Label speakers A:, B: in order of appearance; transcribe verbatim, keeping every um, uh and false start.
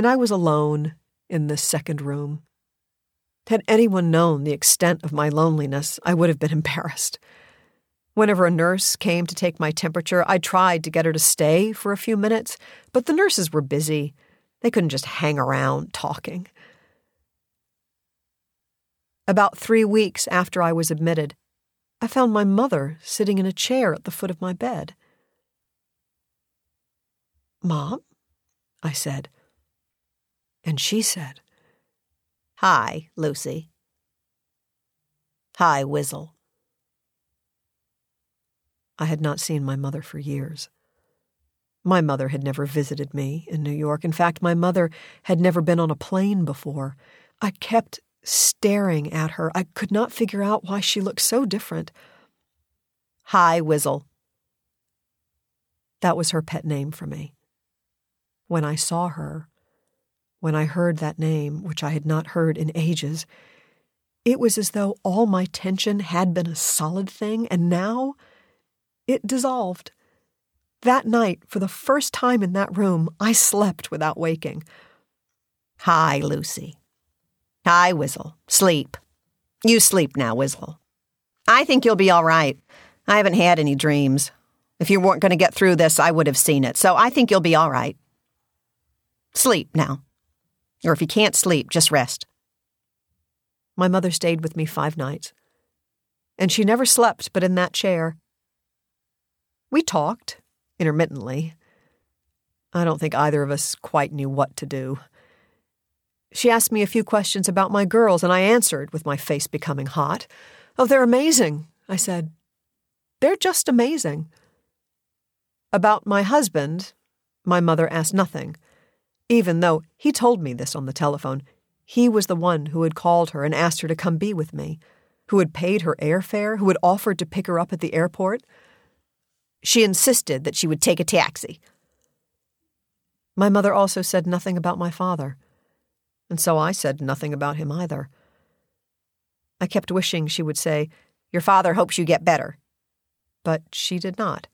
A: and I was alone in this second room. Had anyone known the extent of my loneliness, I would have been embarrassed. Whenever a nurse came to take my temperature, I tried to get her to stay for a few minutes, but the nurses were busy. They couldn't just hang around talking. About three weeks after I was admitted, I found my mother sitting in a chair at the foot of my bed. "Mom?" I said. And she said, "Hi, Lucy. Hi, Wizzle." I had not seen my mother for years. My mother had never visited me in New York. In fact, my mother had never been on a plane before. I kept staring at her. I could not figure out why she looked so different. "Hi, Wizzle." That was her pet name for me. When I saw her, when I heard that name, which I had not heard in ages, it was as though all my tension had been a solid thing, and now it dissolved. That night, for the first time in that room, I slept without waking. "Hi, Lucy. Hi, Wizzle. Sleep. You sleep now, Wizzle. I think you'll be all right. I haven't had any dreams. If you weren't going to get through this, I would have seen it, so I think you'll be all right. Sleep now. Or if you can't sleep, just rest." My mother stayed with me five nights, and she never slept but in that chair. We talked, intermittently. I don't think either of us quite knew what to do. She asked me a few questions about my girls, and I answered with my face becoming hot. "Oh, they're amazing," I said. "They're just amazing." About my husband, my mother asked nothing, even though he told me this on the telephone. He was the one who had called her and asked her to come be with me, who had paid her airfare, who had offered to pick her up at the airport. She insisted that she would take a taxi. My mother also said nothing about my father, and so I said nothing about him either. I kept wishing she would say, "Your father hopes you get better," but she did not.